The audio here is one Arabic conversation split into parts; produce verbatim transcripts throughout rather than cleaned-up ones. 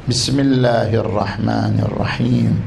بسم الله الرحمن الرحيم.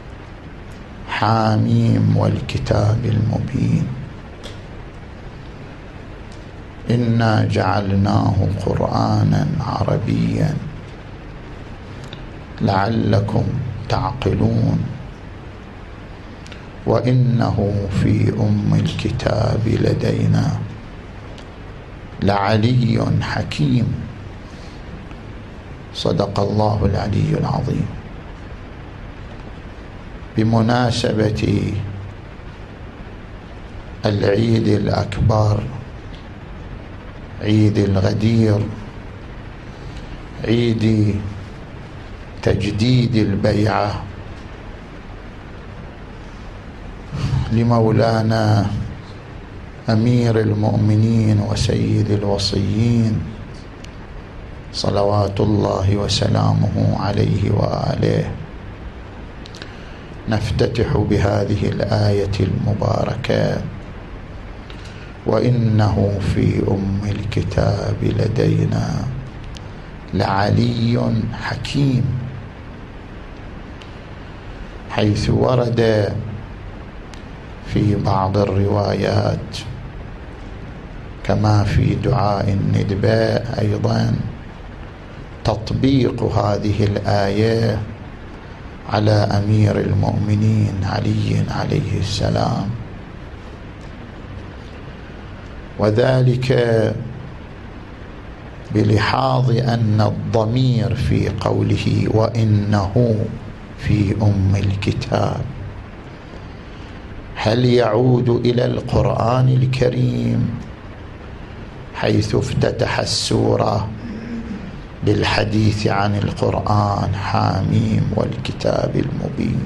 حاميم والكتاب المبين، إنا جعلناه قرآنا عربيا لعلكم تعقلون، وإنه في أم الكتاب لدينا لعلي حكيم. صدق الله العلي العظيم. بمناسبة العيد الأكبر، عيد الغدير، عيد تجديد البيعة لمولانا أمير المؤمنين وسيد الوصيين صلوات الله وسلامه عليه وآله، نفتتح بهذه الآية المباركة: وإنه في أم الكتاب لدينا لعلي حكيم، حيث ورد في بعض الروايات كما في دعاء الندباء أيضا تطبيق هذه الآية على أمير المؤمنين علي عليه السلام، وذلك بلحاظ أن الضمير في قوله وإنه في أم الكتاب هل يعود إلى القرآن الكريم، حيث افتتح السورة بالحديث عن القرآن حاميم والكتاب المبين،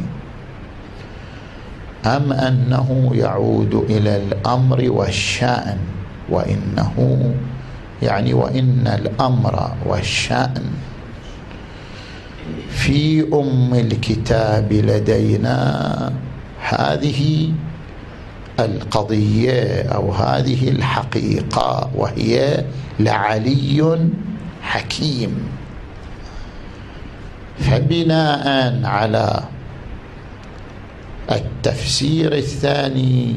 أم أنه يعود إلى الأمر والشأن؟ وإنه يعني وإن الأمر والشأن في أم الكتاب لدينا، هذه القضية أو هذه الحقيقة، وهي لعلي حكيم. فبناء على التفسير الثاني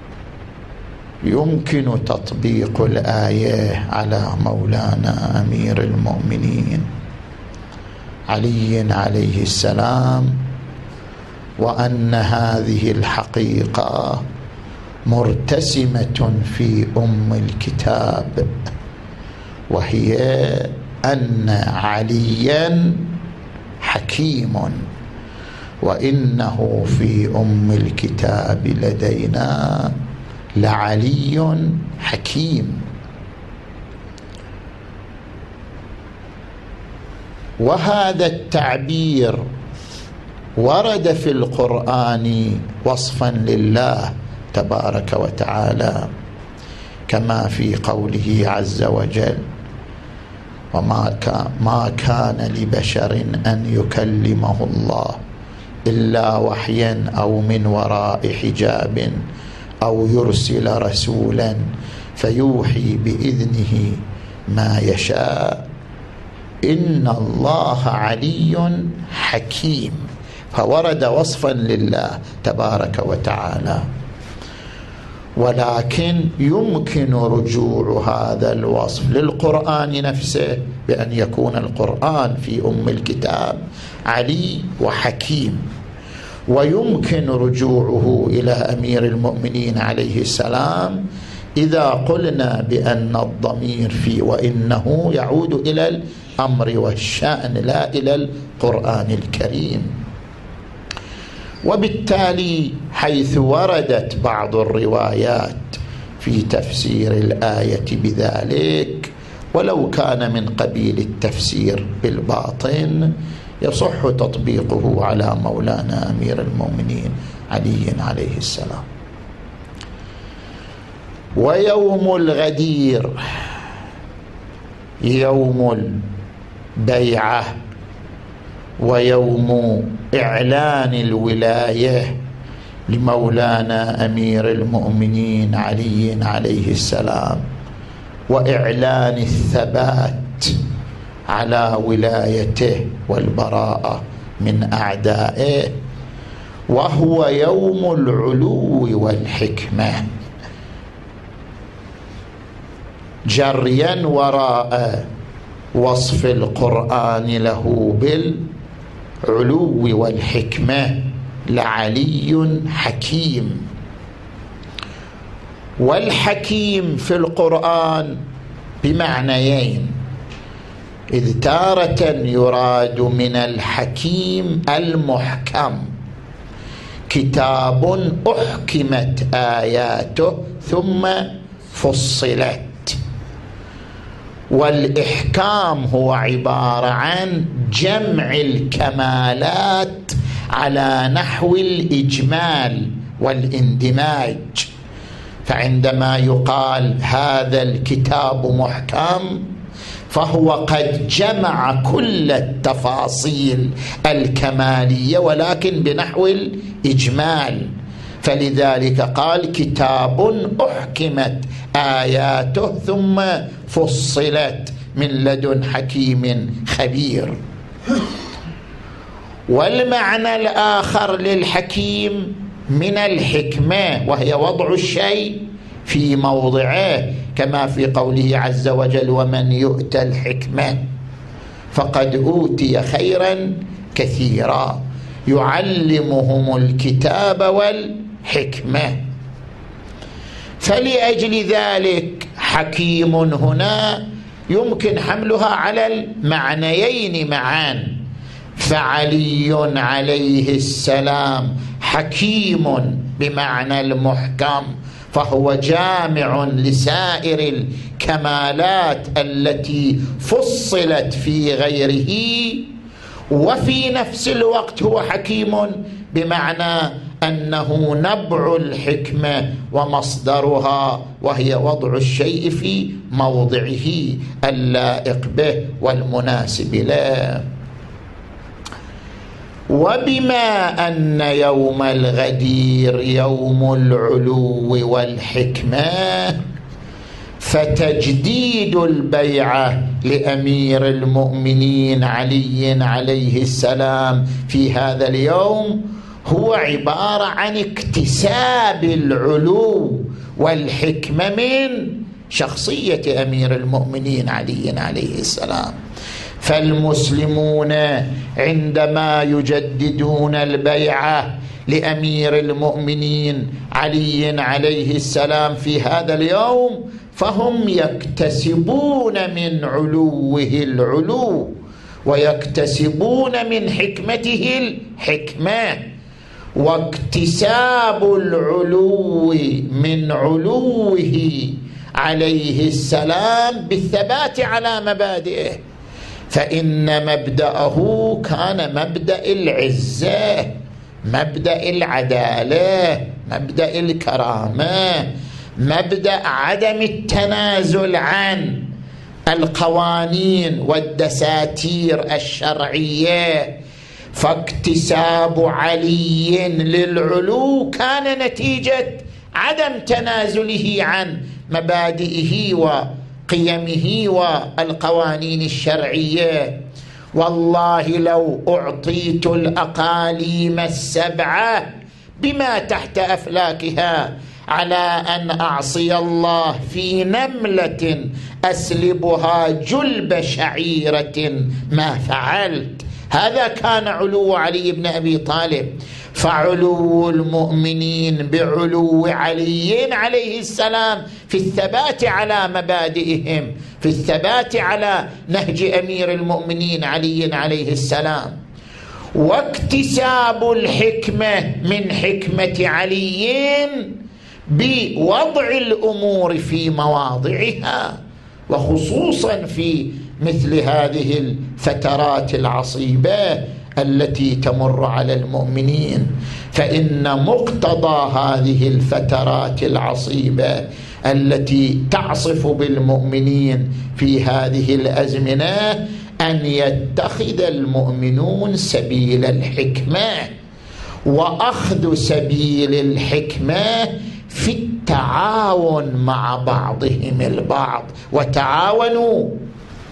يمكن تطبيق الآية على مولانا أمير المؤمنين علي عليه السلام، وأن هذه الحقيقة مرتسمة في أم الكتاب، وهي أن عليا حكيم، وإنه في أم الكتاب لدينا لعلي حكيم. وهذا التعبير ورد في القرآن وصفا لله تبارك وتعالى، كما في قوله عز وجل: وما ما كان لبشر أن يكلمه الله إلا وحيا أو من وراء حجاب أو يرسل رسولا فيوحي بإذنه ما يشاء إن الله علي حكيم. فورد وصفا لله تبارك وتعالى، ولكن يمكن رجوع هذا الوصف للقرآن نفسه، بأن يكون القرآن في أم الكتاب علي وحكيم، ويمكن رجوعه إلى أمير المؤمنين عليه السلام إذا قلنا بأن الضمير في وإنه يعود إلى الأمر والشأن لا إلى القرآن الكريم. وبالتالي حيث وردت بعض الروايات في تفسير الآية بذلك، ولو كان من قبيل التفسير بالباطن، يصح تطبيقه على مولانا أمير المؤمنين علي عليه السلام. ويوم الغدير يوم البيعة ويوم إعلان الولاية لمولانا أمير المؤمنين علي عليه السلام، وإعلان الثبات على ولايته والبراءة من أعدائه، وهو يوم العلو والحكمة، جريا وراء وصف القرآن له بالعلو والحكمة لعلي حكيم. والحكيم في القرآن بمعنيين، إذ تارة يراد من الحكيم المحكم، كتاب أحكمت آياته ثم فصلت، والإحكام هو عبارة عن جمع الكمالات على نحو الإجمال والاندماج. فعندما يقال هذا الكتاب محكم فهو قد جمع كل التفاصيل الكمالية ولكن بنحو الإجمال، فلذلك قال كتاب أحكمت آياته ثم فصلت من لدن حكيم خبير. والمعنى الآخر للحكيم من الحكمة، وهي وضع الشيء في موضعه، كما في قوله عز وجل ومن يؤت الحكمة فقد أوتي خيرا كثيرا، يعلمهم الكتاب والحكمة. فلأجل ذلك حكيم هنا يمكن حملها على المعنيين معا، فعلي عليه السلام حكيم بمعنى المحكم، فهو جامع لسائر الكمالات التي فصلت في غيره، وفي نفس الوقت هو حكيم بمعنى أنه نبع الحكمة ومصدرها، وهي وضع الشيء في موضعه اللائق به والمناسب له. وبما أن يوم الغدير يوم العلو والحكمة، فتجديد البيعة لأمير المؤمنين علي عليه السلام في هذا اليوم هو عبارة عن اكتساب العلو والحكمة من شخصية أمير المؤمنين علي عليه السلام. فالمسلمون عندما يجددون البيعة لأمير المؤمنين علي عليه السلام في هذا اليوم فهم يكتسبون من علوه العلو ويكتسبون من حكمته الحكمة، واكتساب العلو من علوه عليه السلام بالثبات على مبادئه، فإن مبدأه كان مبدأ العزة، مبدأ العدالة، مبدأ الكرامة، مبدأ عدم التنازل عن القوانين والدساتير الشرعية. فاكتساب علي للعلو كان نتيجة عدم تنازله عن مبادئه وقيمه والقوانين الشرعية. والله لو أعطيت الأقاليم السبعة بما تحت أفلاكها على أن أعصي الله في نملة أسلبها جلب شعيرة ما فعلت. هذا كان علو علي بن أبي طالب. فعلو المؤمنين بعلو علي عليه السلام في الثبات على مبادئهم، في الثبات على نهج أمير المؤمنين علي عليه السلام، واكتساب الحكمة من حكمة علي بوضع الأمور في مواضعها، وخصوصا في مثل هذه الفترات العصيبة التي تمر على المؤمنين. فإن مقتضى هذه الفترات العصيبة التي تعصف بالمؤمنين في هذه الأزمنة أن يتخذ المؤمنون سبيل الحكمة، وأخذ سبيل الحكمة في التعاون مع بعضهم البعض. وتعاونوا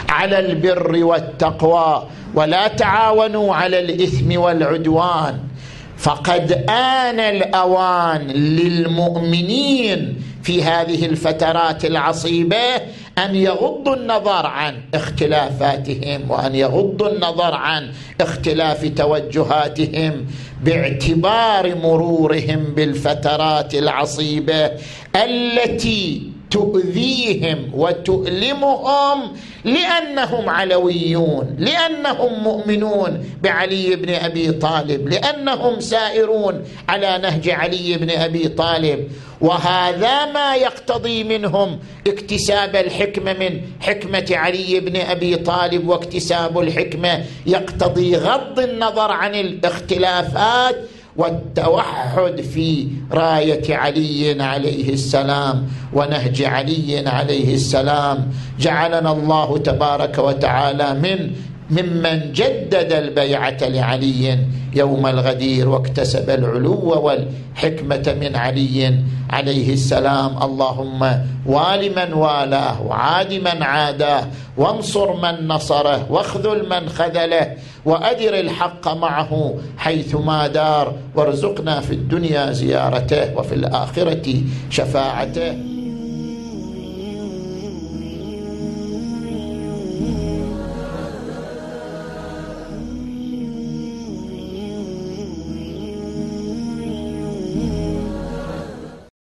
على البر والتقوى ولا تعاونوا على الإثم والعدوان. فقد آن الأوان للمؤمنين في هذه الفترات العصيبة أن يغضوا النظر عن اختلافاتهم وأن يغضوا النظر عن اختلاف توجهاتهم باعتبار مرورهم بالفترات العصيبة التي تؤذيهم وتؤلمهم لأنهم علويون، لأنهم مؤمنون بعلي بن أبي طالب، لأنهم سائرون على نهج علي بن أبي طالب. وهذا ما يقتضي منهم اكتساب الحكمة من حكمة علي بن أبي طالب، واكتساب الحكمة يقتضي غض النظر عن الاختلافات والتوحد في راية علي عليه السلام ونهج علي عليه السلام. جعلنا الله تبارك وتعالى من ممن جدد البيعة لعلي يوم الغدير واكتسب العلو والحكمة من علي عليه السلام. اللهم وال من والاه وعاد من عاداه وانصر من نصره واخذل من خذله وأدر الحق معه حيثما دار، وارزقنا في الدنيا زيارته وفي الآخرة شفاعته.